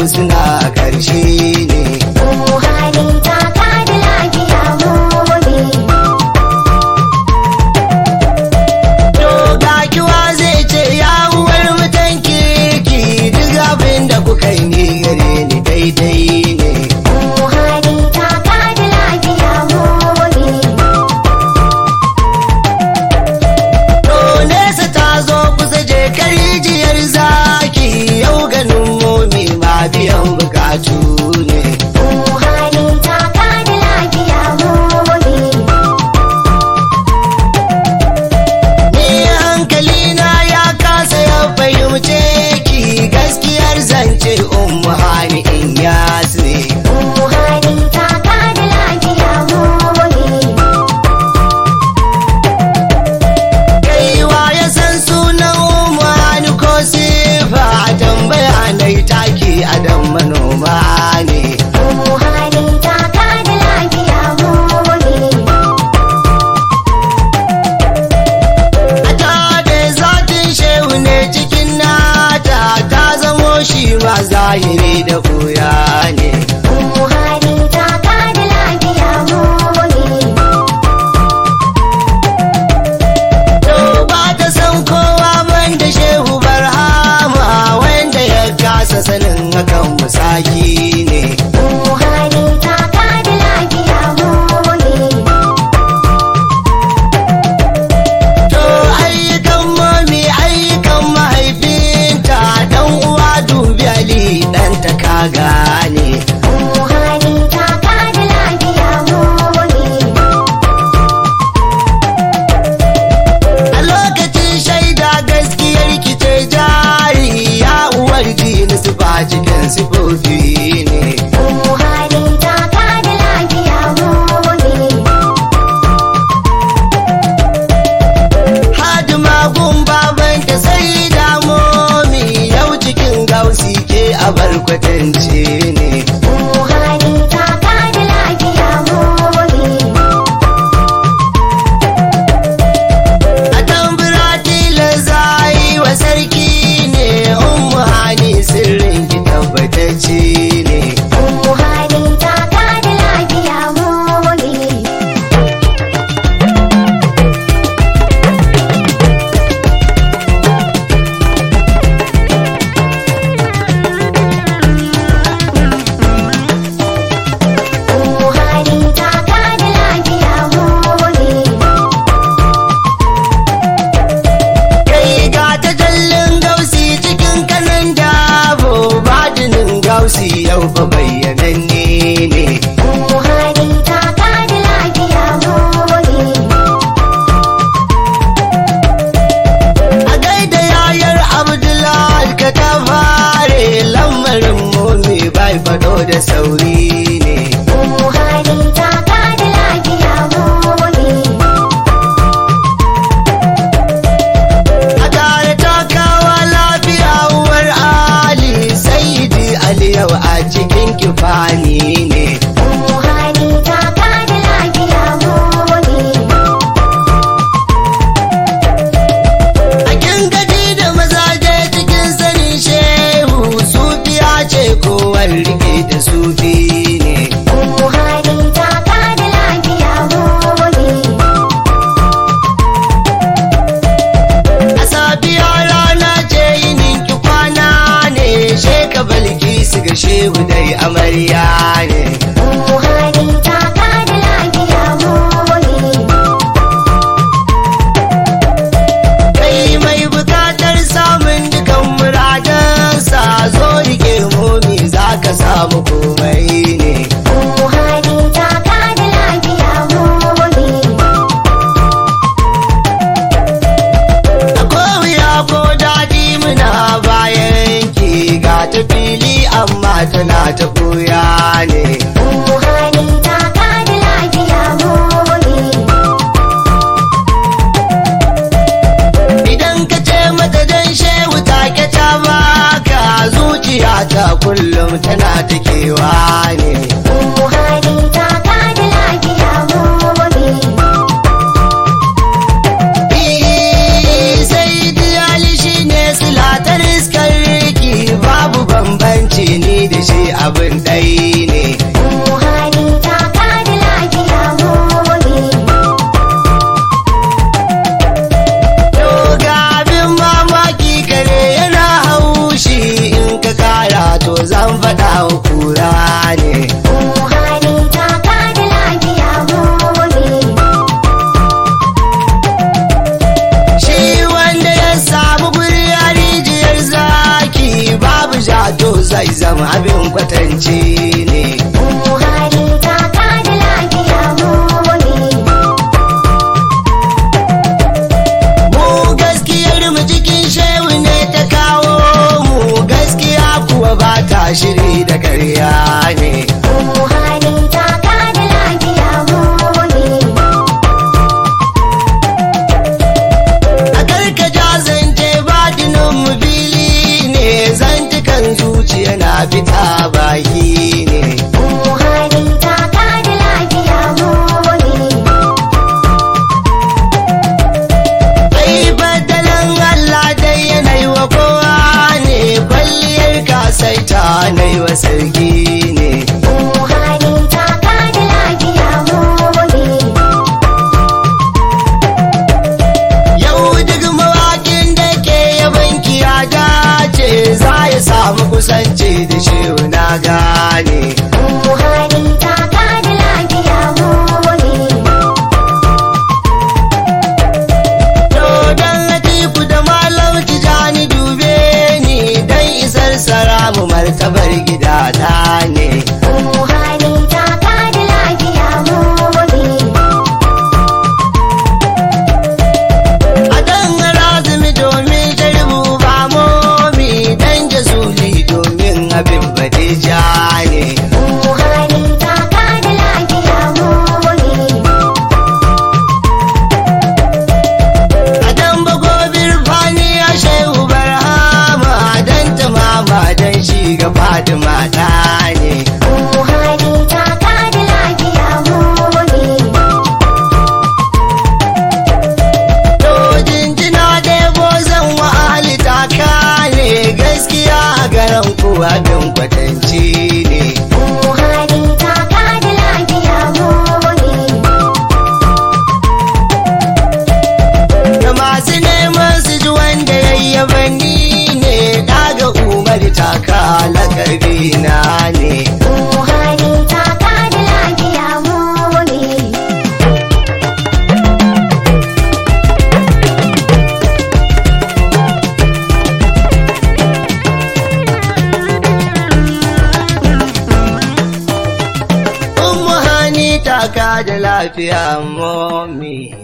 suna karshe ne. Buhari ta kada lafiya momi. To ga kiwa zai ce ya uwar mutan kirki duk abin da kuka yi ni gare ni daidai ne. Buhari ta kada lafiya momi. To nesa ta zo kusa je karijiyar zaki yau ganin momi ma biyan bukatu ne. Buhari ta kada lafiya momi. Ni hankalina ya kasa ya fahimce ki gaskiyar zance ummu hani in yasu ne. Buhari ta kada lafiya momi. Kaiwa ya san sunan ummu hani ko sifa tambaya nai taki adam manoma ne. Buhari ta kada lafiya momi. A ta da zatin shehu ne cikin nata ta zamo shi ma zahiri da koya ne. Buhari ta kada lafiya momi. To ba ta san kowa banda shehu barhama wanda ya kasa sanin hakan musaki ne. Buhari ta kada lafiya momi. To ayyukan mami ayyukan mahaifinta dan uwa dubi ali ɗanta ka gane. Buhari ta kada lafiya momi. A lokacin shaida gaskiyar ki ce jari ya uwar dini su ba cikin sifofi ne. Buhari ta kada lafiya momi. Hadima gun babanta sai damomi yau cikin gausi ke a barkwatance ne. Buhari ta kada lafiya momi. A tambura tilar zai wa sarki ne ummu hani sirrin ki tabbatacce ne. Buhari ta kada lafiya momi. Buhari ta kada lafiya momi. Kai ga ta jallin gausi cikin kanan dabo badinin gausi yau fa bayyananne ne. Buhari ta kada lafiya momi. A gaida yayar Abdullahi ka ta fare lamarin momi bai fado da sauri ne. Buhari ta kada lafiya momi. A tare ta kawo lafiya uwar Ali Sayyidi Ali yau a cikin kifani ne. Buhari ta kada lafiya momi. A kin gaji da mazaje cikin sanin shehu sufiya ce kowar rike da sufi ne. Buhari ta kada lafiya momi. A safiya rana ce yinin ki kwana ne sheka balki su ga shehu dai amarya ne. Buhari ta kada lafiya momi. Kai mai bukatar samun dukan muradansa zo rike momi za ka samu komai ne. Buhari ta kada lafiya momi. A kowiya ko daɗi muna bayan ki ga ta fili amma tana ta ɓuya ne. Buhari ta kada lafiya momi. Idan ka ce mata dan shehu take ta baka zuciya ta kullum tana ta kewa ne. Buhari ta kada lafiya momi. Sai diyali shi ne silatar iskar ki babu bambanci ni da zai zama abin kwatance ne. Buhari taka da lafiya momi. Mu gaskiyar mu cikin shehu ne ta kawo mu, gaskiya kuwa ba ta shiri da karya ne. Buhari taka da lafiya momi. A karkaja zance badinin mu fili ne, zantukan zuciya na fita baki ne. Buhari taka da lafiya momi. Ai badalan Allah dai yanayi wa kowa ne, kwalliyar kasaita na yi wa sarki ne. Buhari taka da lafiya momi. Yau duk mawaƙin da ke yaban ya dace, za ya samu kusanci da shehu na gane. Buhari taka da lafiya momi. Dodon Latifu da Malam Tijani dube ni, dan isar saramu martabar gidana ne. Buhari taka da lafiya momi. A dan razumi domin jarbu ba momi, dan jazuli domin abin badeja ne. Buhari taka da lafiya momi. A dan bagobir fani a shehu barhama, dan tamama dan shi ga Fatima ta ne. Buhari taka da lafiya momi. To jinjina da yabo zan wa ahli taka ne, gaskiya a garan kuwa bin kwatanci ne. Buhari taka da lafiya momi. Da masu neman su ji wanda yayyabanni ne, daga umar taka lakabi na ne. Buhari taka da lafiya momi. Ummu hani taka da lafiya mu